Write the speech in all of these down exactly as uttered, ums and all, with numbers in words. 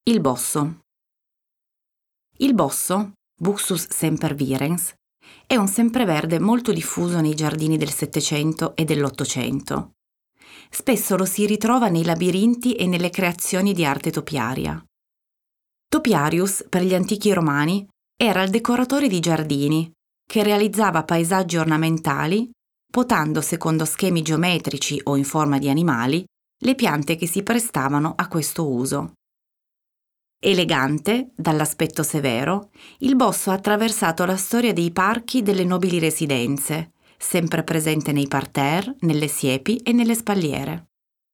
Il bosso. Il bosso, Buxus sempervirens, è un sempreverde molto diffuso nei giardini del Settecento e dell'Ottocento. Spesso lo si ritrova nei labirinti e nelle creazioni di arte topiaria. Topiarius, per gli antichi romani, era il decoratore di giardini, che realizzava paesaggi ornamentali, potando secondo schemi geometrici o in forma di animali le piante che si prestavano a questo uso. Elegante, dall'aspetto severo, il bosso ha attraversato la storia dei parchi delle nobili residenze, sempre presente nei parterre, nelle siepi e nelle spalliere.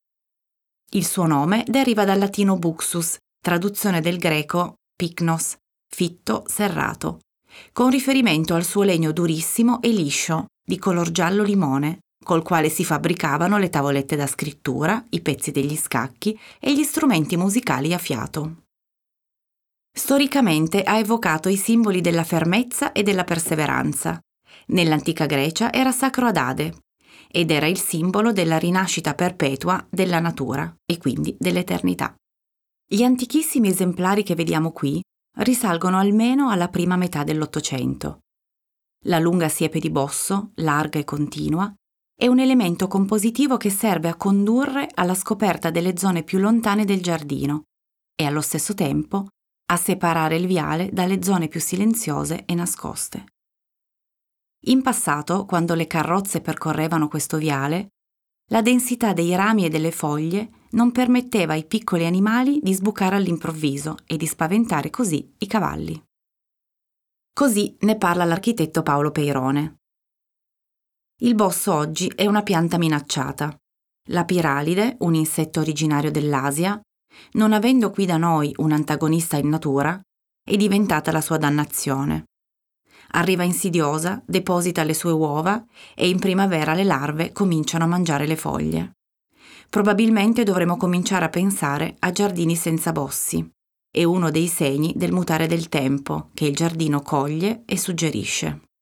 Il suo nome deriva dal latino buxus, traduzione del greco pyknos, fitto, serrato, con riferimento al suo legno durissimo e liscio, di color giallo limone, col quale si fabbricavano le tavolette da scrittura, i pezzi degli scacchi e gli strumenti musicali a fiato. Storicamente ha evocato i simboli della fermezza e della perseveranza. Nell'antica Grecia era sacro ad Ade ed era il simbolo della rinascita perpetua della natura e quindi dell'eternità. Gli antichissimi esemplari che vediamo qui risalgono almeno alla prima metà dell'Ottocento. La lunga siepe di bosso, larga e continua, è un elemento compositivo che serve a condurre alla scoperta delle zone più lontane del giardino e allo stesso tempo a separare il viale dalle zone più silenziose e nascoste. In passato, quando le carrozze percorrevano questo viale, la densità dei rami e delle foglie non permetteva ai piccoli animali di sbucare all'improvviso e di spaventare così i cavalli. Così ne parla l'architetto Paolo Peirone. Il bosso oggi è una pianta minacciata. La piralide, un insetto originario dell'Asia, non avendo qui da noi un antagonista in natura, è diventata la sua dannazione. Arriva insidiosa, deposita le sue uova e in primavera le larve cominciano a mangiare le foglie. Probabilmente dovremo cominciare a pensare a giardini senza bossi. È uno dei segni del mutare del tempo che il giardino coglie e suggerisce.